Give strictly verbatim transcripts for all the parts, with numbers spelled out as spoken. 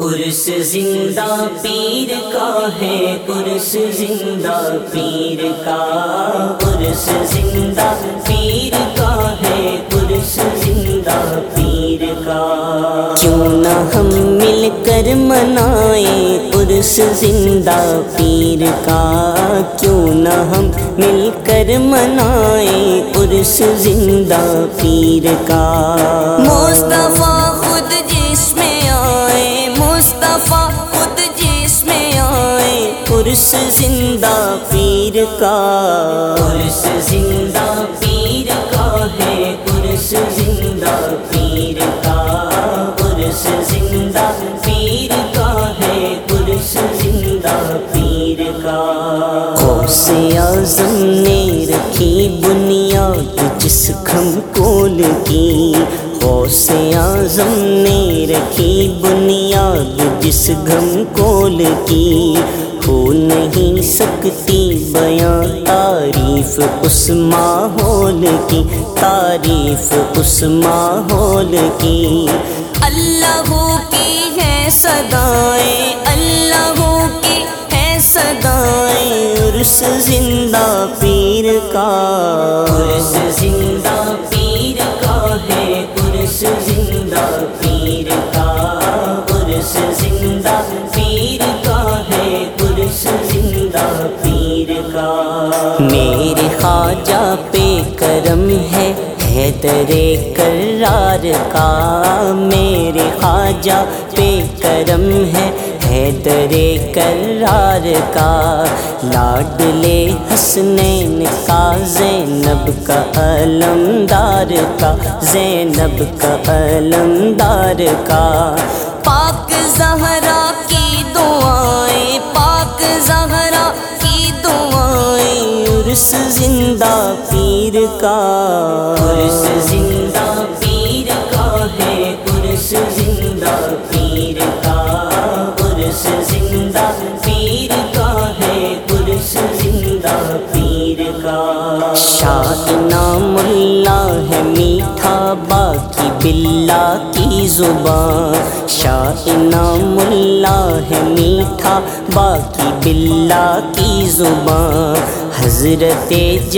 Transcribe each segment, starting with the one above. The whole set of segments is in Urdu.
عرس زندہ پیر کا ہے، عرس زندہ پیر کا، عرس زندہ پیر کا ہے، عرس زندہ پیر کا۔ کیوں نہ ہم مل کر منائیں عرس زندہ پیر کا، کیوں نہ ہم مل کر منائیں عرس زندہ پیر کا۔ مصطفیٰ خود جس میں آئے، مصطفیٰ خود جس میں آئے، عرس زندہ پیر کا، عرس زندہ پیر کا ہے، عرس زندہ پیر کا، عرس زندہ پیر کا ہے، عرس زندہ پیر کا۔ غوث اعظم نے رکھی بنیاد جس کھم کول کی، غوث اعظم نے رکھی بنیاد جس گھم کول کی، ہو نہیں سکتی بیاں تعریف اس ماحول کی، تعریف اس ماحول کی۔ اللہ کی ہے صدائیں، اللہ کی ہے صدائیں، عرس زندہ پیر کا، عرس زندہ پیر کا ہے، عرس زندہ پیر کا، عرس زندہ پیر کا ہے، عرس زندہ پیر کا۔ میرے خواجہ پہ کرم ہے حیدر کرار کا، میرے خواجہ پہ کرم ہے حیدر کرار کا، لاڈلے حسنین کا، زینب کا علمدار کا، زینب کا علمدار کا۔ پاک زہرا کی دعائیں، پاک زہرا کی دعائیں، عرس زندہ پیر کا، عرس زندہ پیر کا ہے، عرس زندہ پیر کا، عرس زندہ پیر کا ہے، عرس زندہ پیر کا۔ شاہ نام اللہ ہے میٹھا باقی باللہ کی زبان، شاہ نام اللہ ہے میٹھا باقی باللہ کی زبان، حضرت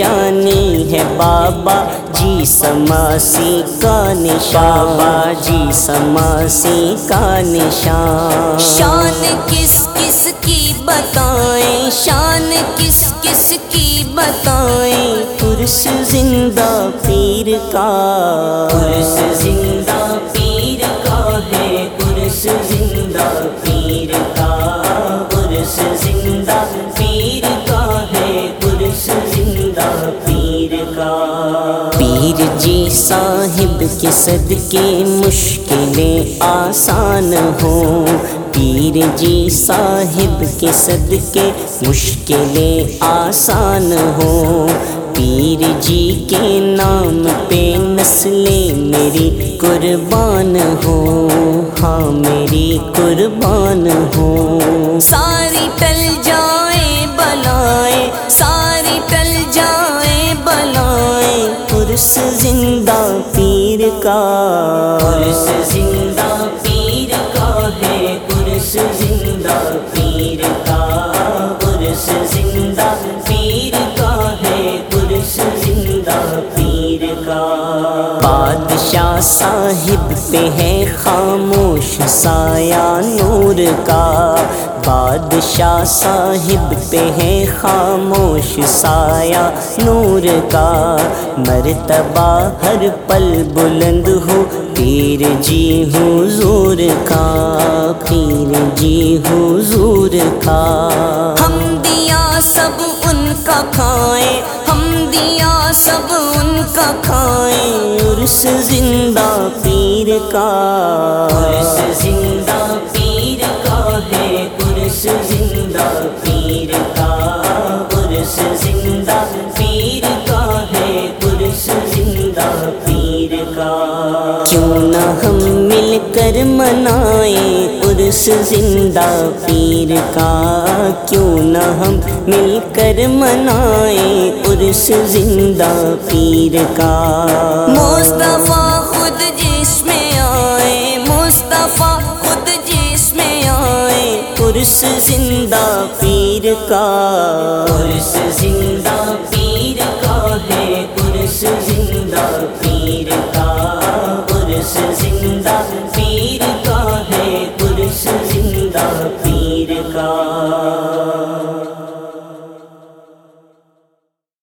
جانی ہے بابا جی سماسی کا نشان، بابا جی سماسی کا نشان۔ شان کس کس کی بتائیں، شان کس کس کی بتائیں، عرس زندہ پیر کا، عرس زندہ پیر کا ہے، عرس زندہ پیر کا، عرس زندہ پیر کا ہے، عرس زندہ پیر کا۔ پیر جی صاحب کے صدقے مشکلیں آسان ہوں، پیر جی صاحب کے صدقے مشکلیں آسان ہوں، پیر جی کے نام پہ نسلیں میری قربان ہوں، ہاں میری قربان ہوں۔ ساری ٹل جائیں بلائیں، ساری ٹل جائیں بلائیں، عرس زندہ پیر کا، عرس زندہ پیر کا ہے، عرس زندہ پیر کا، عرس زندہ پیر کا ہے، عرس زندہ پیر کا۔ بادشاہ صاحب پہ ہے خاموش سایہ نور کا، بادشاہ صاحب پہ ہے خاموش سایہ نور کا، مرتبہ ہر پل بلند ہو پیر جی حضور کا، پیر جی حضور کا۔ ہم دیا سب ان کا کھائیں، ہم دیا سب ان کا کھائیں، عرس زندہ پیر کا، عرس زندہ پیر کا ہے، عرس زندہ پیر کا، عرس زندہ پیر کا ہے، عرس زندہ پیر کا۔ کیوں نہ ہم مل کر منائیں عرس زندہ پیر کا، کیوں نہ ہم مل کر منائیں عرس زندہ پیر کا۔ مصطفیٰ خود جس میں آئے، مصطفیٰ خود جس میں عرس زندہ پیر کا، عرس زندہ پیر کا ہے، عرس زندہ پیر کا، عرس زندہ پیر کا ہے، عرس زندہ پیر کا۔